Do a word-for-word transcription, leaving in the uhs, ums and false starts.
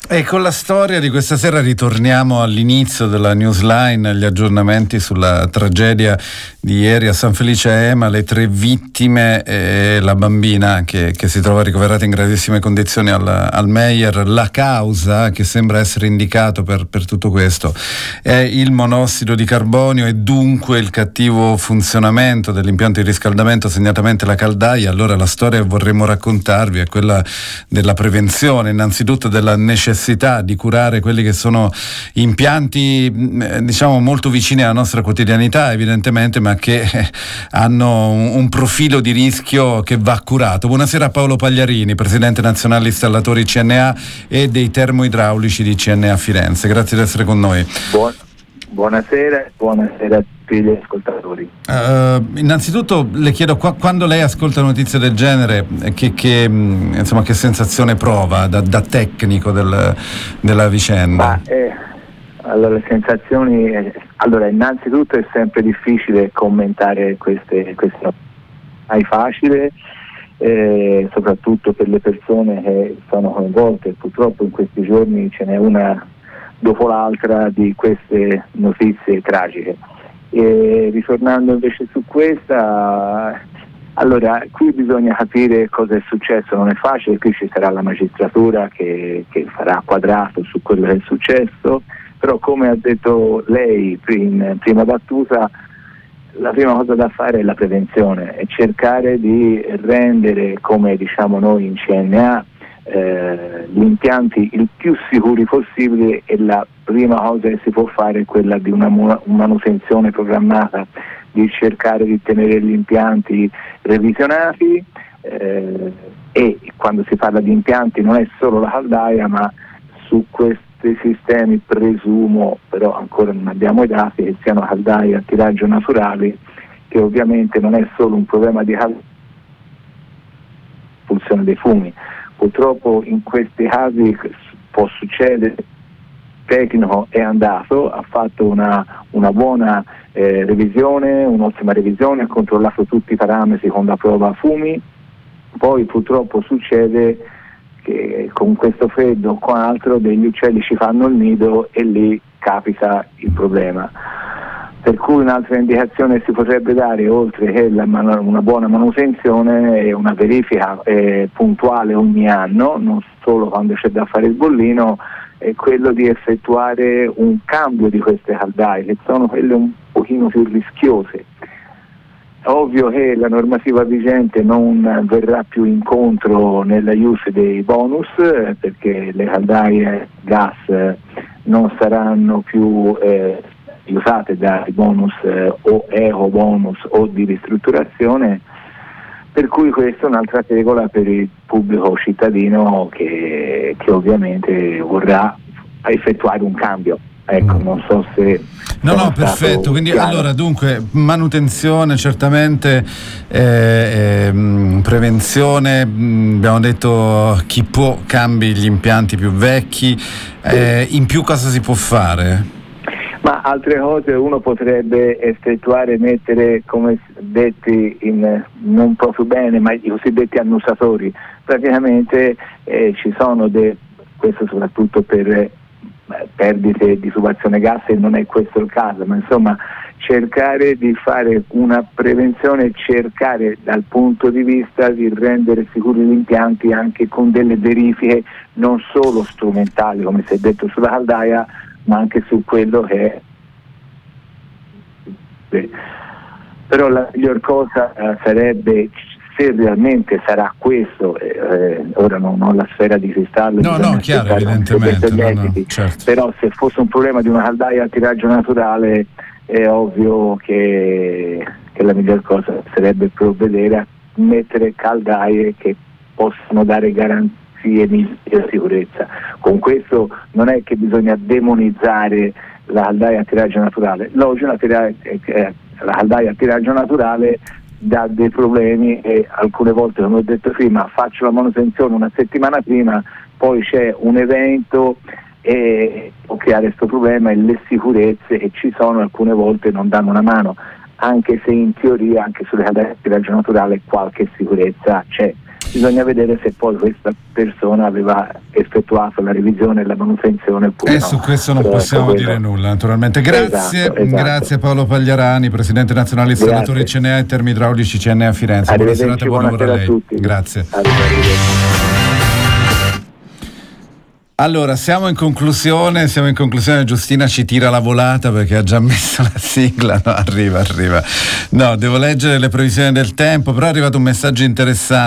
E con la storia di questa sera ritorniamo all'inizio della newsline, agli aggiornamenti sulla tragedia di ieri a San Felice Ema, le tre vittime e la bambina che, che si trova ricoverata in gravissime condizioni al, al Meyer. La causa che sembra essere indicato per, per tutto questo è il monossido di carbonio e dunque il cattivo funzionamento dell'impianto di riscaldamento, segnatamente la caldaia. Allora la storia che vorremmo raccontarvi è quella della prevenzione, innanzitutto della necessità di curare quelli che sono impianti eh, diciamo molto vicini alla nostra quotidianità evidentemente, ma che eh, hanno un, un profilo di rischio che va curato. Buonasera a Paolo Pagliarini, presidente nazionale installatori C N A e dei termoidraulici di C N A Firenze. Grazie di essere con noi. Buon, buonasera, buonasera a tutti gli ascoltatori. Uh, innanzitutto le chiedo, qua, quando lei ascolta notizie del genere, che, che, insomma, che sensazione prova da, da tecnico del, della vicenda? Ma, eh, allora, le sensazioni, eh, allora innanzitutto è sempre difficile commentare queste, queste non è facile, eh, soprattutto per le persone che sono coinvolte. Purtroppo in questi giorni ce n'è una dopo l'altra di queste notizie tragiche. E ritornando invece su questa, allora qui bisogna capire cosa è successo, non è facile, qui ci sarà la magistratura che, che farà quadrato su quello che è successo, però come ha detto lei in prima battuta, la prima cosa da fare è la prevenzione e cercare di rendere, come diciamo noi in C N A, eh, gli impianti il più sicuri possibile, e la prima cosa che si può fare è quella di una manutenzione programmata, di cercare di tenere gli impianti revisionati, eh, e quando si parla di impianti non è solo la caldaia, ma su questi sistemi presumo, però ancora non abbiamo i dati, che siano caldaie a tiraggio naturali, che ovviamente non è solo un problema di caldaia, funzione dei fumi. Purtroppo in questi casi può succedere. Il tecnico è andato, ha fatto una, una buona eh, revisione, un'ottima revisione, ha controllato tutti i parametri con la prova a fumi, poi purtroppo succede che con questo freddo o con altro degli uccelli ci fanno il nido e lì capita il problema. Per cui un'altra indicazione si potrebbe dare, oltre che la man- una buona manutenzione, è una verifica eh, puntuale ogni anno, non solo quando c'è da fare il bollino, è quello di effettuare un cambio di queste caldaie, che sono quelle un pochino più rischiose. È ovvio che la normativa vigente non verrà più incontro nella use dei bonus, eh, perché le caldaie gas eh, non saranno più eh, usate dai bonus eh, o eco bonus o di ristrutturazione, per cui questa è un'altra regola per il pubblico cittadino che, che ovviamente vorrà effettuare un cambio. Ecco, non so se... No, no, perfetto. Quindi chiaro. Allora, dunque, manutenzione certamente, eh, eh, prevenzione, mh, abbiamo detto chi può cambi gli impianti più vecchi, eh, in più cosa si può fare? Ma altre cose uno potrebbe effettuare, mettere, come detti in, non proprio bene, ma i cosiddetti annusatori. Praticamente eh, ci sono, de, questo soprattutto per eh, perdite di subazione gas, e non è questo il caso, ma insomma cercare di fare una prevenzione, cercare dal punto di vista di rendere sicuri gli impianti anche con delle verifiche non solo strumentali, come si è detto sulla caldaia, ma anche su quello che è. Però la miglior cosa eh, sarebbe, se realmente sarà questo, eh, ora non ho la sfera di cristallo, no, no, chiaro, evidentemente, no, no, certo. Però se fosse un problema di una caldaia a tiraggio naturale è ovvio che, che la miglior cosa sarebbe provvedere a mettere caldaie che possano dare garanzie di sicurezza. Con questo non è che bisogna demonizzare la caldaia a tiraggio naturale. L'oggi la, tira- eh, la caldaia a tiraggio naturale dà dei problemi, e alcune volte, come ho detto prima, faccio la manutenzione una settimana prima, poi c'è un evento e può creare questo problema, e le sicurezze che ci sono alcune volte non danno una mano, anche se in teoria anche sulle caldaie a tiraggio naturale qualche sicurezza c'è. bisogna vedere se poi questa persona aveva effettuato la revisione e la manutenzione oppure e no. su questo non Però possiamo ecco, dire nulla, naturalmente. Grazie, esatto, esatto. grazie Paolo Pagliarani, presidente nazionale installatori Grazie. C N A e termi idraulici C N A a Firenze. Buona serata e buon lavoro a lei. tutti. Grazie. Arrivederci. Allora, siamo in conclusione, siamo in conclusione, Giustina ci tira la volata perché ha già messo la sigla, no, arriva, arriva. No, devo leggere le previsioni del tempo, però è arrivato un messaggio interessante.